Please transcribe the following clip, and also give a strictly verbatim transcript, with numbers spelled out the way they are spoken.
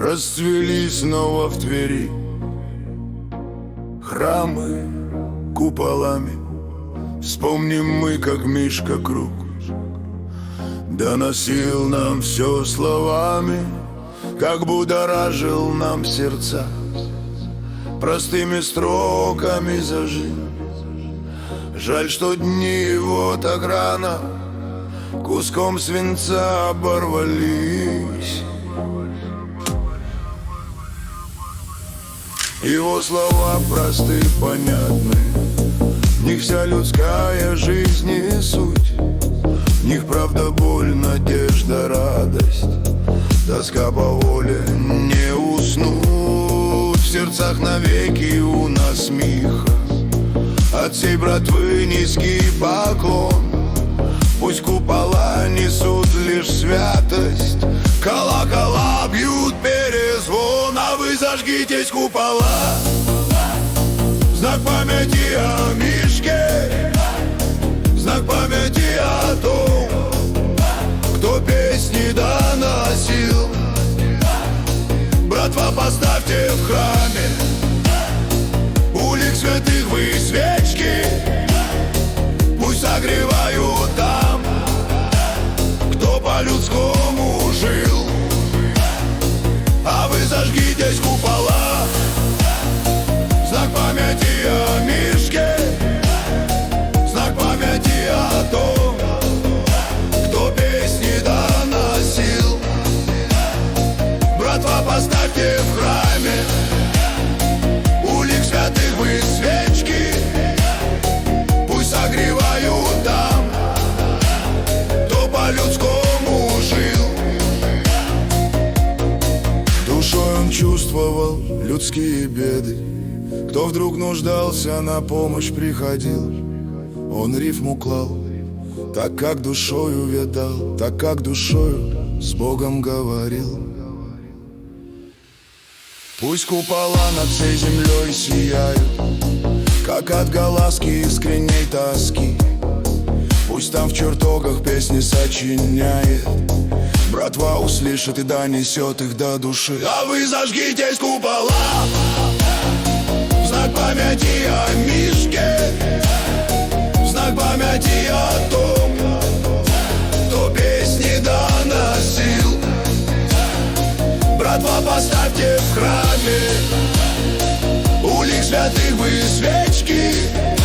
расцвели снова в Твери храмы куполами. Вспомним мы, как Мишка Круг доносил нам все словами, как будоражил нам сердца простыми строками зажил. Жаль, что дни его так рано куском свинца оборвались. Его слова просты, понятны, в них вся людская жизнь и суть. В них правда, боль, надежда, радость, тоска по воле не уснуть. В сердцах навеки у нас Миха, от всей братвы низкий поклон. Пусть купола несут лишь святость, колокола бьют перезвон. А вы зажгитесь, купола, в знак памяти о Мишке, в знак памяти о том, кто песни доносил. Братва, поставьте в храме у лик святых вы свечки, пусть согревают там, кто по-людскому жил. А вы зажгитесь, купола, в знак памяти о Мишке, в знак памяти о том, кто песни доносил. Братва, поставьте в храме у лик святых вы свечки, пусть согревают там, кто по-людскому жил. Душой он чувствовал людские беды, кто вдруг нуждался, на помощь приходил. Он рифму клал, так как душою ведал, так как душою с Богом говорил. Пусть купола над всей землей сияют, как отголоски искренней тоски. Пусть там в чертогах песни сочиняет, братва услышит и донесет их до души. А вы зажгитесь, купола, в знак памяти о Мишке, в знак памяти о том, кто песни доносил. Братва, поставьте в храме у лик святых вы свечки,